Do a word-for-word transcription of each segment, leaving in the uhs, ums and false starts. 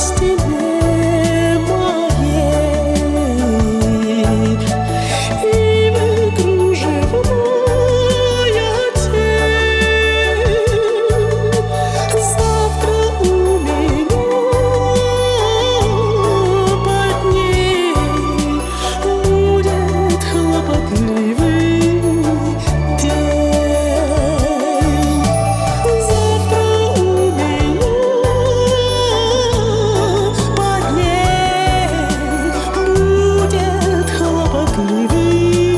стене моей, и в кружевная тень. Завтра у меня под ней будет хлопотливый день. Завтра у меня под ней будет хлопотливый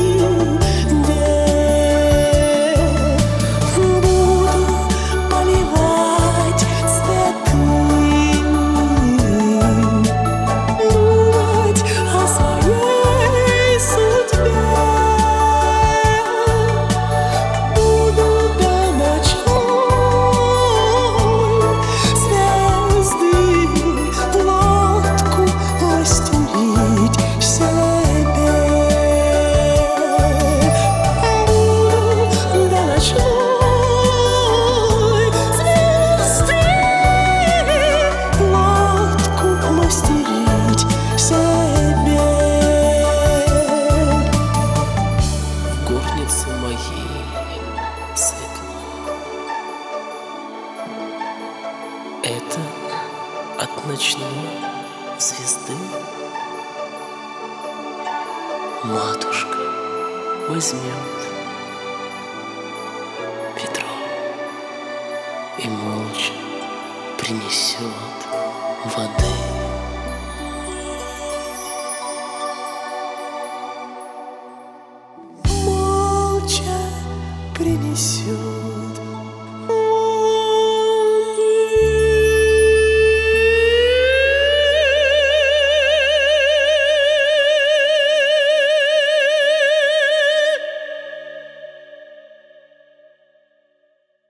день. Буду поливать цветы, думать о своей судьбе. Буду до ночной звезды лодку мастерить себе. Буду до ночной звезды лодку мастерить себе. В горнице моей светло. Это от ночной звезды. Матушка возьмет ведро и молча принесет воды.